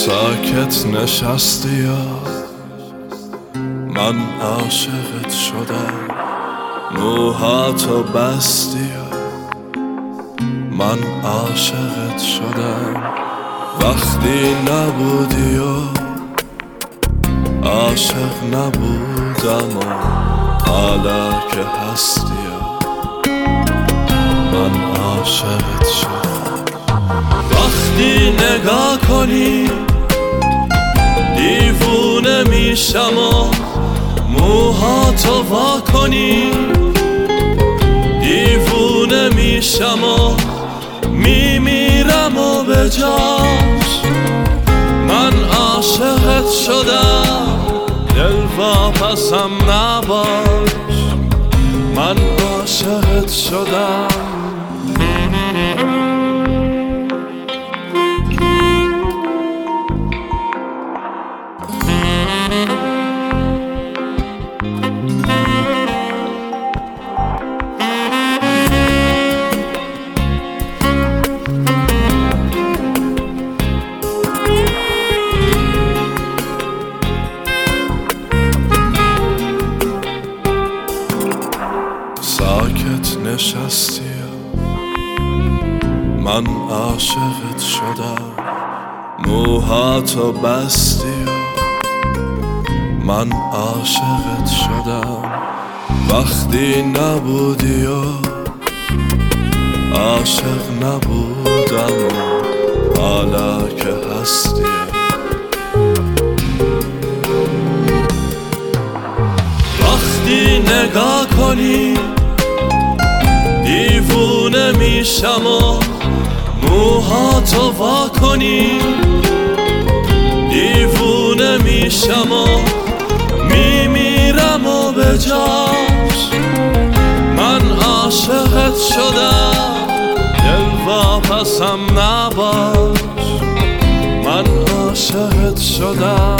ساکت نشستی یا من عاشقت شدم، موهاتو بستی یا من عاشقت شدم. وقتی نبودی و عاشق نبودم و حالا که هستی یا من عاشقت شدم. وقتی نگاه کنی دیوونه میشم و موهاتو وا کنی، دیوونه میشم و میمیرم و به جاش من عاشقت شدم. دل واپسم نباش من عاشقت شدم. ساکت نشستی من عاشقت شدم، موهاتو بستی من عاشقت شدم. وقتی نبودی و عاشق نبودم و حالا که هستی وقتی نگاه کنی دیوونه میشم و موهاتو وا کنی، دیوونه میشم و میمیرم و به جاش من عاشقت شدم. دل واپسم نباش من عاشقت شدم.